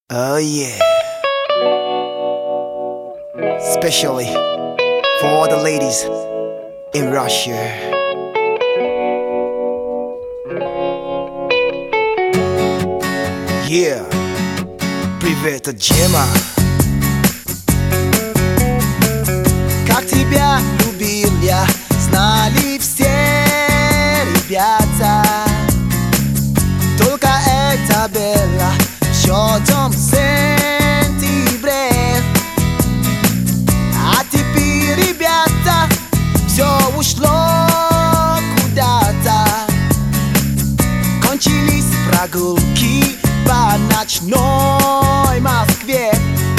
Oh yeah. Especially for all the ladies in Russia. Yeah. Привет, Джема. Как тебя любил я, знали все ребята. Только это было в чёрном сентябре. А теперь, ребята, все ушло куда-то. Кончились прогулки по ночной Москве.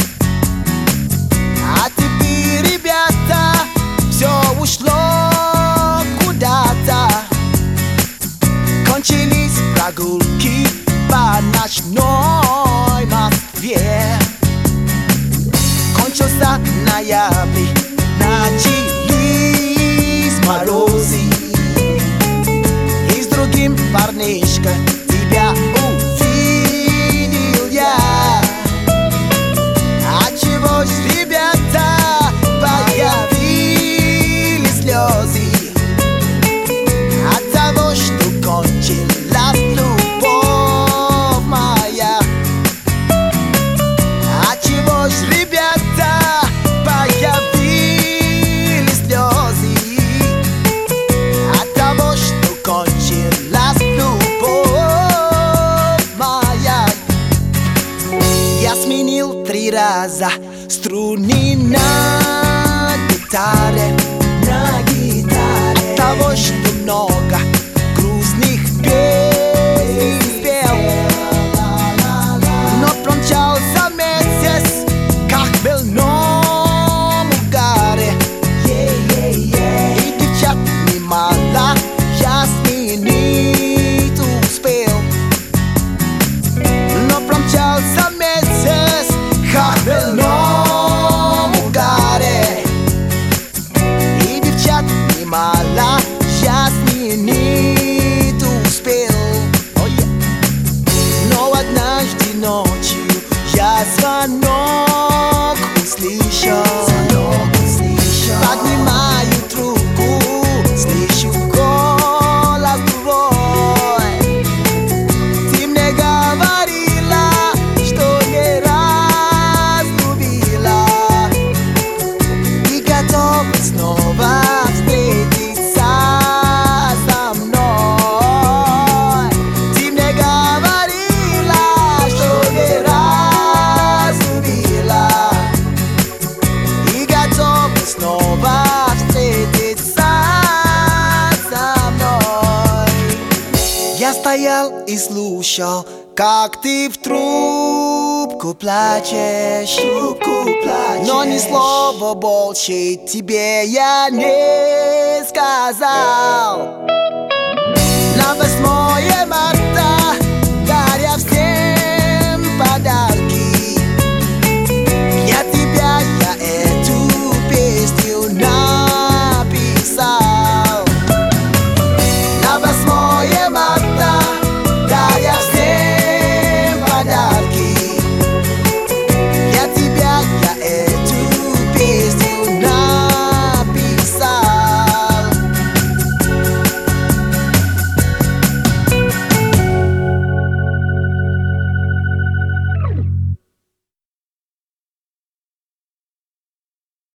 А теперь, ребята, все ушло куда-то. Кончились прогулки по ночной Москве. Кончился ноябрь, начались морозы. И с другим парнишкой тебя увидел я. Отчего ж, ребята, появились слезы? От того, что кончилась любовь моя. Отчего ж, ребята, появились слезы? От того, что кончилась любовь моя. Я сменил 3 раза струны на гитаре. От того, что много грустных песен спел. Но промчался месяц, как в больном угаре. И девчат немало я сменить успел. Но промчался месяц, как в больном угаре. И девчат немало я сменить успел. Но однажды ночью я звонок услышал. Поднимаю трубку, слышу голос твой. Ты мне говорила, что не раз любила и готова снова встретиться со мной. Ты мне говорила, что не раз любила и готова снова встретиться со мной. Я стоял и слушал, как ты в трубку плачешь. Но ни слова больше тебе я не сказал. На 8